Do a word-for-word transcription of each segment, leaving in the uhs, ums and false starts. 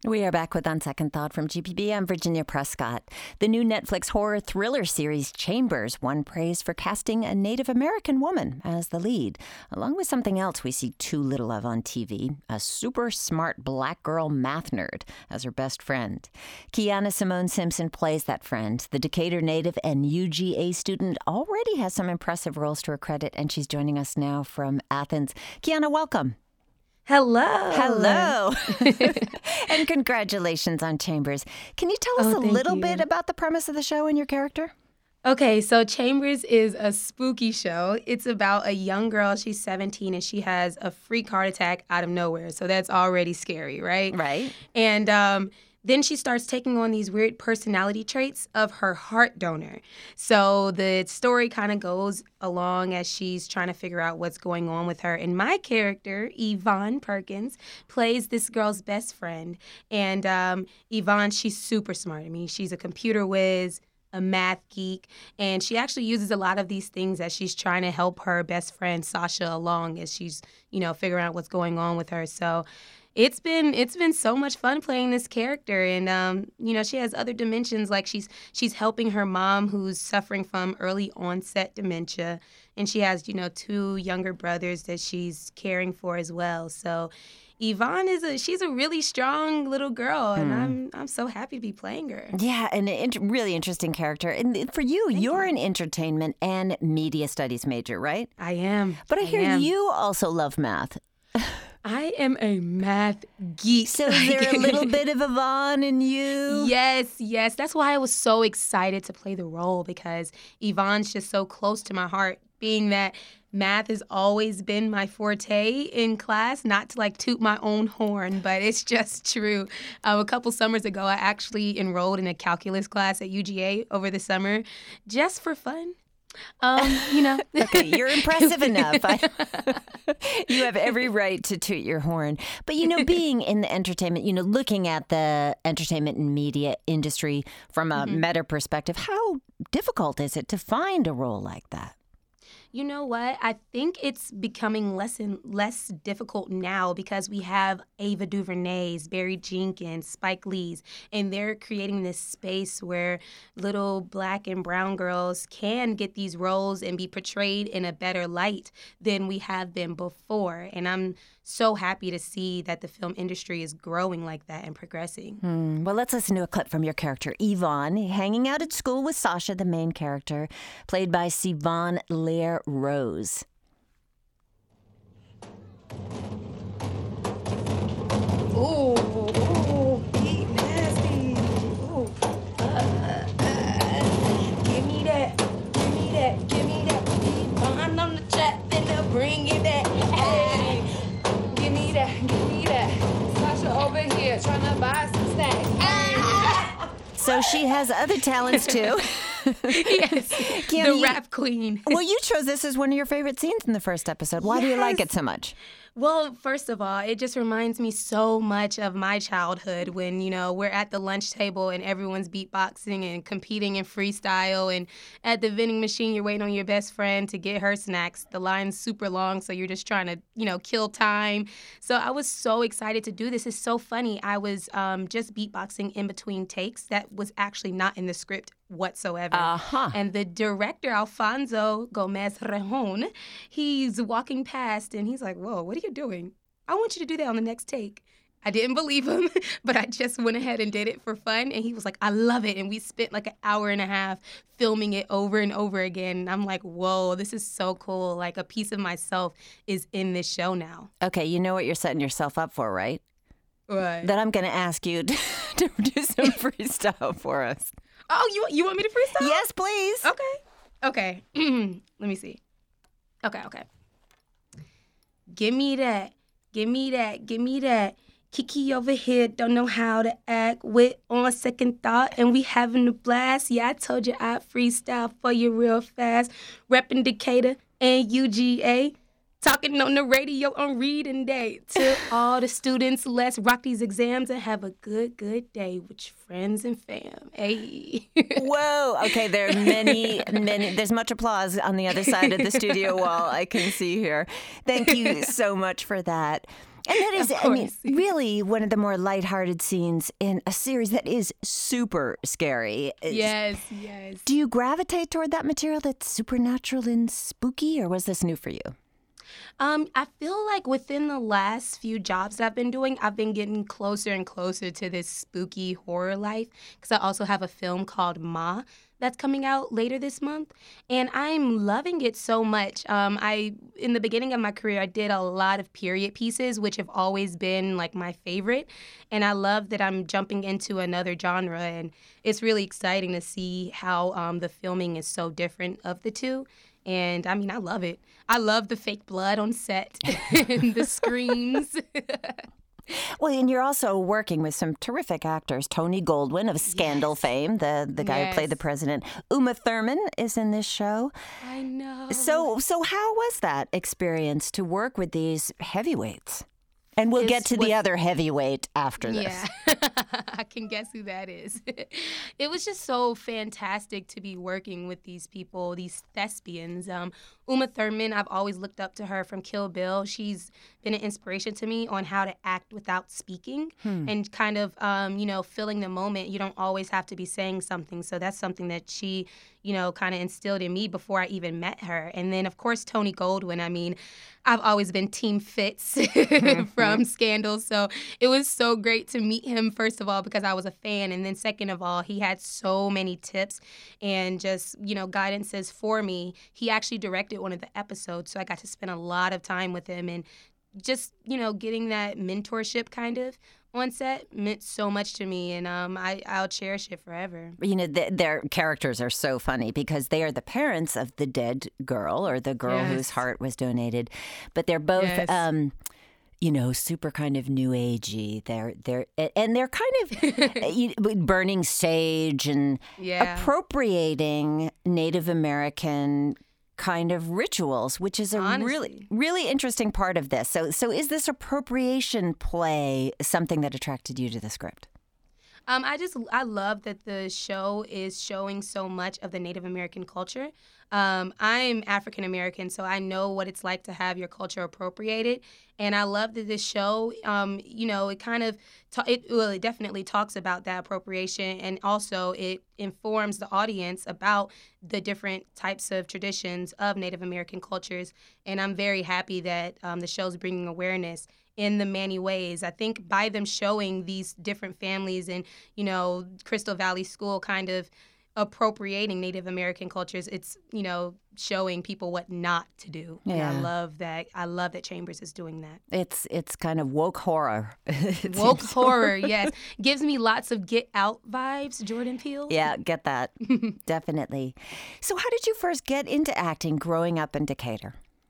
We are back with On Second Thought from G P B. I'm Virginia Prescott. The new Netflix horror thriller series Chambers won praise for casting a Native American woman as the lead, along with something else we see too little of on T V, a super smart black girl math nerd as her best friend. Kiana Simone Simpson plays that friend. The Decatur native and U G A student already has some impressive roles to her credit, and she's joining us now from Athens. Kiana, welcome. Hello. Hello. And congratulations on Chambers. Can you tell us Oh, a thank little you. bit about the premise of the show and your character? Okay, so Chambers is a spooky show. It's about a young girl. She's seventeen, and she has a freak heart attack out of nowhere. So that's already scary, right? Right. And um, then she starts taking on these weird personality traits of her heart donor. So the story kind of goes along as she's trying to figure out what's going on with her. And my character, Yvonne Perkins, plays this girl's best friend. And um, Yvonne, she's super smart. I mean, she's a computer whiz, a math geek, and she actually uses a lot of these things as she's trying to help her best friend Sasha along as she's, you know, figuring out what's going on with her. So it's been it's been so much fun playing this character, and um, you know, she has other dimensions, like she's she's helping her mom who's suffering from early onset dementia, and she has, you know, two younger brothers that she's caring for as well. So Yvonne is a she's a really strong little girl, and Mm. I'm I'm so happy to be playing her. Yeah, and an int- really interesting character. And for you, Thank you're you. an entertainment and media studies major, right? I am. But I hear am. you also love math. I am a math geek. So is there a little bit of Yvonne in you? Yes, yes. That's why I was so excited to play the role, because Yvonne's just so close to my heart, being that math has always been my forte in class, not to like toot my own horn, but it's just true. Um, a couple summers ago, I actually enrolled in a calculus class at U G A over the summer just for fun. Um, you know. Okay, you're impressive enough. I, you have every right to toot your horn. But, you know, being in the entertainment, you know, looking at the entertainment and media industry from a Mhm. meta perspective, how difficult is it to find a role like that? You know what? I think it's becoming less and less difficult now because we have Ava DuVernay's, Barry Jenkins, Spike Lee's, and they're creating this space where little black and brown girls can get these roles and be portrayed in a better light than we have been before. And I'm so happy to see that the film industry is growing like that and progressing. Hmm. Well, let's listen to a clip from your character, Yvonne, hanging out at school with Sasha, the main character, played by Siobhan Lair Rose. Ooh, ooh, eat nasty. Ooh. Uh, uh, uh. Give me that, give me that, give me that. Find on the trap and they'll bring it back. Hey, give me that, give me that. Sasha over here trying to buy some snacks. Ah! So she has other talents, too. Yes, Kim, the you- rap queen. Well, you chose this as one of your favorite scenes in the first episode. Why do you like Yes. it so much? Well, first of all, it just reminds me so much of my childhood when, you know, we're at the lunch table and everyone's beatboxing and competing in freestyle. And at the vending machine, you're waiting on your best friend to get her snacks. The line's super long, so you're just trying to, you know, kill time. So I was so excited to do this. It's so funny. I was um, just beatboxing in between takes. That was actually not in the script whatsoever. Uh-huh. And the director, Alfonso Gomez Rejon, he's walking past and he's like, whoa, what are you doing? I want you to do that on the next take. I didn't believe him, but I just went ahead and did it for fun. And he was like, I love it. And we spent like an hour and a half filming it over and over again. And I'm like, whoa, this is so cool. Like a piece of myself is in this show now. Okay, you know what you're setting yourself up for, right? What? That I'm going to ask you to, to do some freestyle for us. Oh, you, you want me to freestyle? Yes, please. Okay. Okay. Let me see. Okay, okay. Give me that. Give me that. Give me that. Kiki over here don't know how to act with on second thought, and we having a blast. Yeah, I told you I'd freestyle for you real fast. Reppin' Decatur and U G A. Talking on the radio on reading day. To all the students, let's rock these exams and have a good, good day with your friends and fam. Hey. Whoa. Okay, there are many, many, there's much applause on the other side of the studio wall I can see here. Thank you so much for that. And that is, Of I mean, course. really one of the more lighthearted scenes in a series that is super scary. It's- Yes, yes. Do you gravitate toward that material that's supernatural and spooky, or was this new for you? Um, I feel like within the last few jobs that I've been doing, I've been getting closer and closer to this spooky horror life because I also have a film called Ma that's coming out later this month, and I'm loving it so much. Um, I in the beginning of my career, I did a lot of period pieces, which have always been like my favorite, and I love that I'm jumping into another genre, and it's really exciting to see how um, the filming is so different of the two. And I mean, I love it. I love the fake blood on set and the screams. Well, and you're also working with some terrific actors. Tony Goldwyn of Scandal Yes. fame, the, the guy who played the Yes. president. Uma Thurman is in this show. I know. So, so how was that experience to work with these heavyweights? And we'll get It's to the what's- other heavyweight after this. Yeah, I can guess who that is. It was just so fantastic to be working with these people, these thespians. Um, Uma Thurman, I've always looked up to her from Kill Bill. She's been an inspiration to me on how to act without speaking and kind of, um, you know, filling the moment. You don't always have to be saying something. So that's something that she, you know, kind of instilled in me before I even met her. And then, of course, Tony Goldwyn. I mean, I've always been Team Fitz from Scandal. So it was so great to meet him, first of all, because I was a fan. And then second of all, he had so many tips and just, you know, guidances for me. He actually directed one of the episodes. So I got to spend a lot of time with him and just, you know, getting that mentorship kind of on set meant so much to me, and um, I, I'll cherish it forever. You know, th- their characters are so funny because they are the parents of the dead girl or the girl Yes. whose heart was donated. But they're both, Yes. um, you know, super kind of new agey. They're, they're, and they're kind of you- burning sage and Yeah. appropriating Native American kind of rituals, which is a Honestly. really, really interesting part of this. So, so is this appropriation play something that attracted you to the script? Um, I just I love that the show is showing so much of the Native American culture. Um, I'm African American, so I know what it's like to have your culture appropriated, and I love that this show, um, you know, it kind of ta- it well, it definitely talks about that appropriation, and also it informs the audience about the different types of traditions of Native American cultures. And I'm very happy that um, the show's bringing awareness in the many ways. I think by them showing these different families and, you know, Crystal Valley School kind of appropriating Native American cultures, it's, you know, showing people what not to do. And I Yeah. love that. I love that Chambers is doing that. It's it's kind of woke horror. It Woke seems. horror, yes. Gives me lots of Get Out vibes, Jordan Peele. Yeah, get that. Definitely. So how did you first get into acting growing up in Decatur?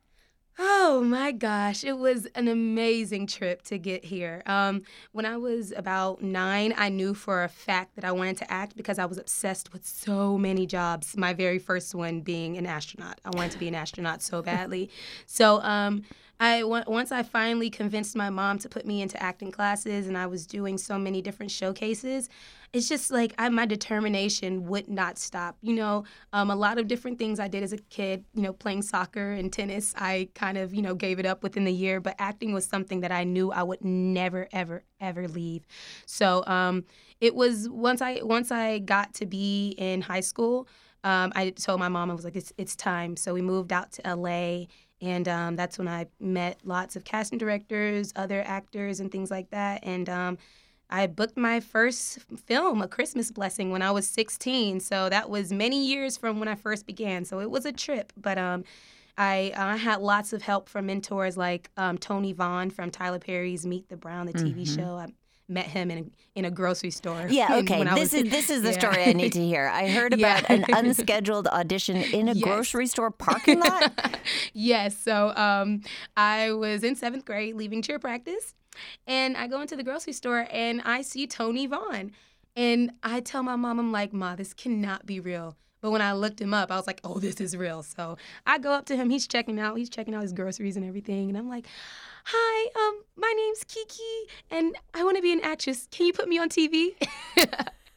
Oh my gosh, it was an amazing trip to get here. Um, when I was about nine, I knew for a fact that I wanted to act because I was obsessed with so many jobs. My very first one being an astronaut. I wanted to be an astronaut so badly. So um, I on- once I finally convinced my mom to put me into acting classes, and I was doing so many different showcases. It's just like I, my determination would not stop. You know, um, a lot of different things I did as a kid, you know, playing soccer and tennis, I kind of, you know, gave it up within the year. But acting was something that I knew I would never, ever, ever leave. So um, it was once I once I got to be in high school, um, I told my mom, I was like, it's, it's time. So we moved out to L A. And um, that's when I met lots of casting directors, other actors, and things like that. And um, I booked my first film, A Christmas Blessing, when I was sixteen. So that was many years from when I first began. So it was a trip. But um, I, I had lots of help from mentors like um, Tony Vaughn from Tyler Perry's Meet the Brown, the T V Mm-hmm. show. I met him in a, in a grocery store. Yeah, when okay. I This was- is this is the Yeah. story I need to hear. I heard Yeah. about an unscheduled audition in a Yes. grocery store parking lot. Yes. So um, I was in seventh grade, leaving cheer practice, and I go into the grocery store and I see Tony Vaughn, and I tell my mom, I'm like, Ma, this cannot be real. But when I looked him up, I was like, oh, this is real. So I go up to him. He's checking out. He's checking out his groceries and everything. And I'm like, hi, um, my name's Kiki, and I want to be an actress. Can you put me on T V?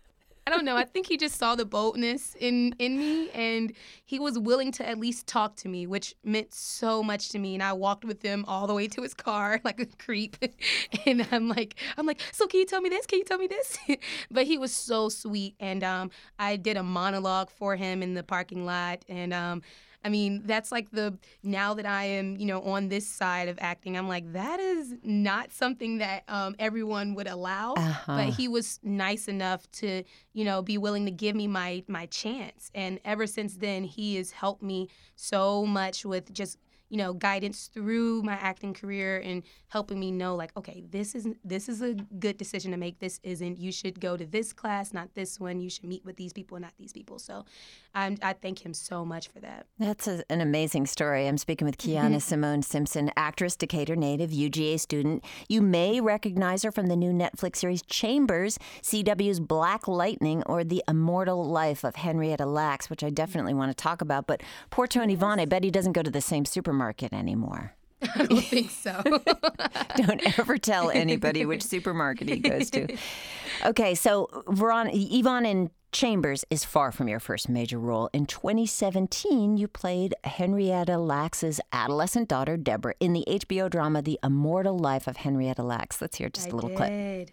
I don't know. I think he just saw the boldness in, in me, and he was willing to at least talk to me, which meant so much to me. And I walked with him all the way to his car like a creep. And I'm like, I'm like, so can you tell me this? Can you tell me this? But he was so sweet. And um, I did a monologue for him in the parking lot. And um, I mean, that's like the, now that I am, you know, on this side of acting, I'm like, that is not something that um, everyone would allow. Uh-huh. But he was nice enough to, you know, be willing to give me my, my chance. And ever since then, he has helped me so much with just, you know, guidance through my acting career and helping me know, like, okay, this is this is a good decision to make. This isn't. You should go to this class, not this one. You should meet with these people, not these people. So I'm, I thank him so much for that. That's a, an amazing story. I'm speaking with Kiana Simone Simpson, actress, Decatur native, U G A student. You may recognize her from the new Netflix series Chambers, C W's Black Lightning, or The Immortal Life of Henrietta Lacks, which I definitely want to talk about. But poor Tony Vaughn, I bet he doesn't go to the same supermarket anymore. I don't think so. Don't ever tell anybody which supermarket he goes to. Okay, so Veron- Yvonne in Chambers is far from your first major role. In twenty seventeen, you played Henrietta Lacks's adolescent daughter, Deborah, in the H B O drama The Immortal Life of Henrietta Lacks. Let's hear just I a little did. clip.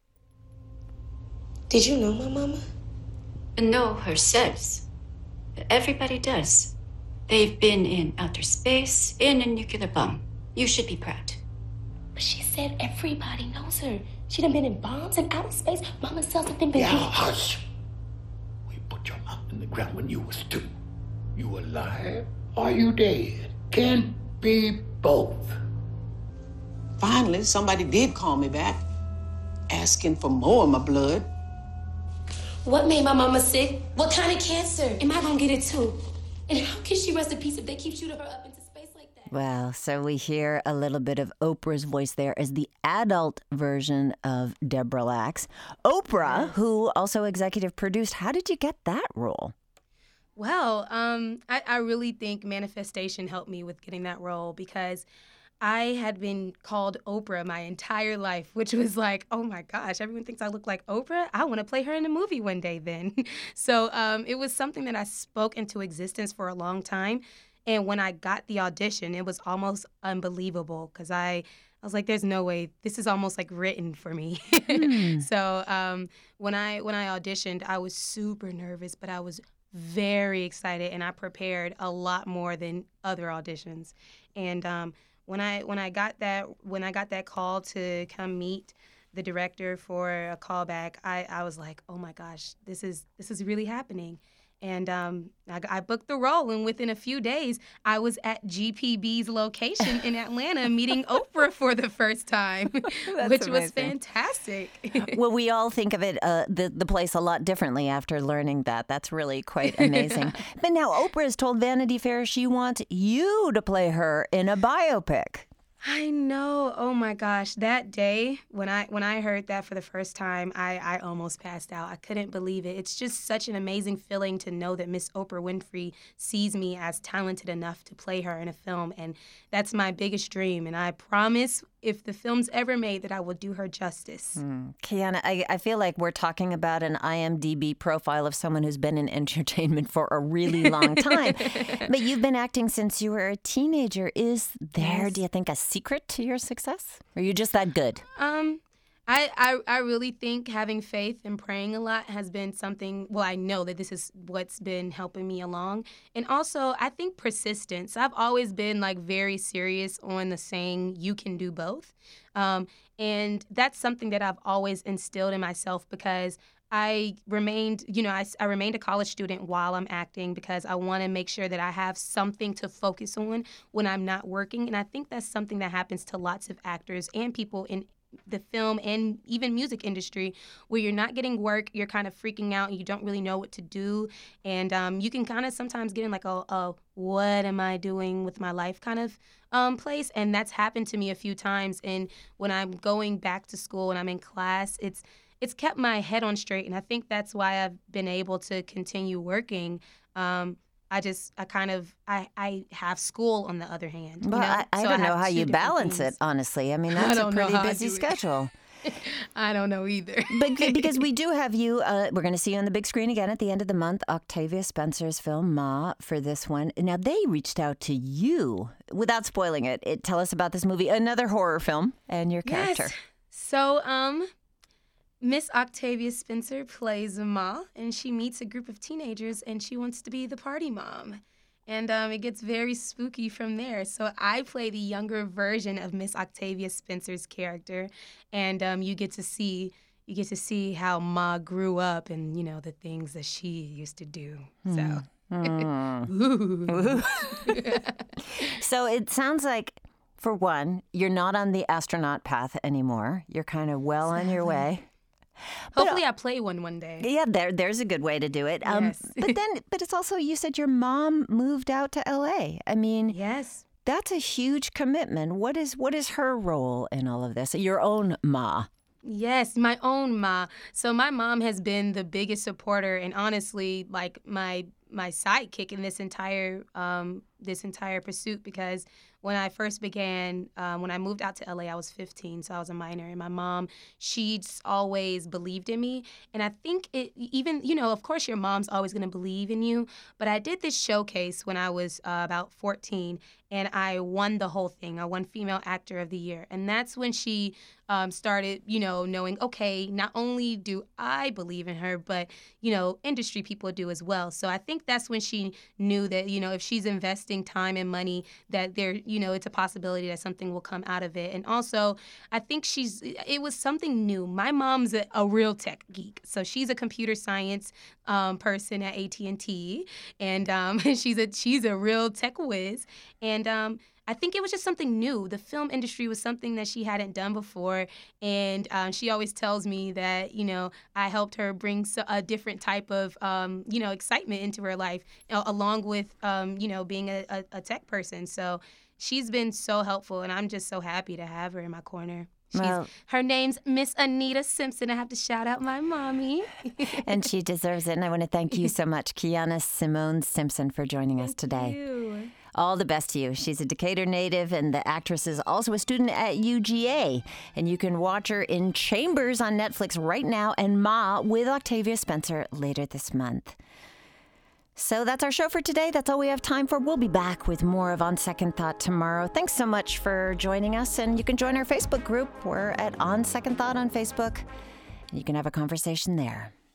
Did you know my mama? Know herself. Everybody does. They've been in outer space, in a nuclear bomb. You should be proud. But she said everybody knows her. She done been in bombs and outer space. Mama sells something big. Yeah, hush. We put your mouth in the ground when you was two. You alive or you dead? Can't be both. Finally, somebody did call me back, asking for more of my blood. What made my mama sick? What kind of cancer? Am I gonna get it too? And how can she rest in peace if they keep shooting her up into space like that? Well, so we hear a little bit of Oprah's voice there as the adult version of Deborah Lacks. Oprah, who also executive produced, how did you get that role? Well, um, I, I really think manifestation helped me with getting that role because I had been called Oprah my entire life, which was like, oh my gosh, everyone thinks I look like Oprah. I want to play her in a movie one day then. So um, it was something that I spoke into existence for a long time. And when I got the audition, it was almost unbelievable because I, I was like, there's no way. This is almost like written for me. Mm. So um, when I when I auditioned, I was super nervous, but I was very excited. And I prepared a lot more than other auditions. And um, When I when I got that when I got that call to come meet the director for a callback, I, I was like, oh my gosh, this is this is really happening. And um, I, I booked the role, and within a few days, I was at G P B's location in Atlanta meeting Oprah for the first time, which amazing. was fantastic. Well, we all think of it, uh, the, the place a lot differently after learning that. That's really quite amazing. But now Oprah has told Vanity Fair she wants you to play her in a biopic. I know. Oh my gosh, that day when I when I heard that for the first time, I, I almost passed out. I couldn't believe it. It's just such an amazing feeling to know that Miss Oprah Winfrey sees me as talented enough to play her in a film, and that's my biggest dream. And I promise, if the film's ever made, that I will do her justice. Mm. Kiana, I, I feel like we're talking about an I M D B profile of someone who's been in entertainment for a really long time. But you've been acting since you were a teenager. Is there, yes. do you think, a secret to your success? Or are you just that good? Um, I, I, I really think having faith and praying a lot has been something, well, I know that this is what's been helping me along. And also, I think persistence. I've always been, like, very serious on the saying, you can do both. Um, and that's something that I've always instilled in myself because I remained, you know, I, I remained a college student while I'm acting because I want to make sure that I have something to focus on when I'm not working. And I think that's something that happens to lots of actors and people in the film and even music industry where you're not getting work, you're kind of freaking out and you don't really know what to do. And um, you can kind of sometimes get in like a, a what am I doing with my life kind of um, place. And that's happened to me a few times. And when I'm going back to school and I'm in class, it's it's kept my head on straight. And I think that's why I've been able to continue working. Um, I just, I kind of, I, I have school on the other hand. Well, you know? I, I so don't I know how you different balance things. it, honestly. I mean, that's I a don't know pretty how I busy do it. schedule. I don't know either. But because we do have you, uh, we're going to see you on the big screen again at the end of the month, Octavia Spencer's film Ma for this one. Now, they reached out to you, without spoiling it, it tell us about this movie, another horror film, and your character. Yes. So, um, Miss Octavia Spencer plays Ma, and she meets a group of teenagers, and she wants to be the party mom. And um, it gets very spooky from there. So I play the younger version of Miss Octavia Spencer's character, and um, you get to see you get to see how Ma grew up, and you know the things that she used to do. So, Mm. So it sounds like, for one, you're not on the astronaut path anymore. You're kind of well on your way. Hopefully, I play one one day. Yeah, there, there's a good way to do it. Um, Yes. but then, but it's also, you said your mom moved out to L A. I mean, Yes. that's a huge commitment. What is what is her role in all of this? Your own Ma. Yes, my own Ma. So my mom has been the biggest supporter, and honestly, like my my sidekick in this entire um, this entire pursuit. Because when I first began, um, when I moved out to L A, I was fifteen, so I was a minor, and my mom, she's always believed in me. And I think it even, you know, of course your mom's always going to believe in you, but I did this showcase when I was uh, about fourteen, and I won the whole thing. I won Female Actor of the Year, and that's when she um, started, you know, knowing, okay, not only do I believe in her, but, you know, industry people do as well. So I think that's when she knew that, you know, if she's investing time and money, that there, you know, it's a possibility that something will come out of it. And also, I think she's, it was something new. My mom's a, a real tech geek. So she's a computer science um, person at A T and T, and um, she's a she's a real tech whiz. And um, I think it was just something new. The film industry was something that she hadn't done before, and um, she always tells me that, you know, I helped her bring so, a different type of, um, you know, excitement into her life, uh, along with, um, you know, being a, a, a tech person. So she's been so helpful, and I'm just so happy to have her in my corner. She's, Well- her name's Miss Anita Simpson. I have to shout out my mommy. And she deserves it. And I want to thank you so much, Kiana Simone Simpson, for joining us today. You. All the best to you. She's a Decatur native, and the actress is also a student at U G A. And you can watch her in Chambers on Netflix right now, and Ma with Octavia Spencer later this month. So that's our show for today. That's all we have time for. We'll be back with more of On Second Thought tomorrow. Thanks so much for joining us. And you can join our Facebook group. We're at On Second Thought on Facebook. And you can have a conversation there.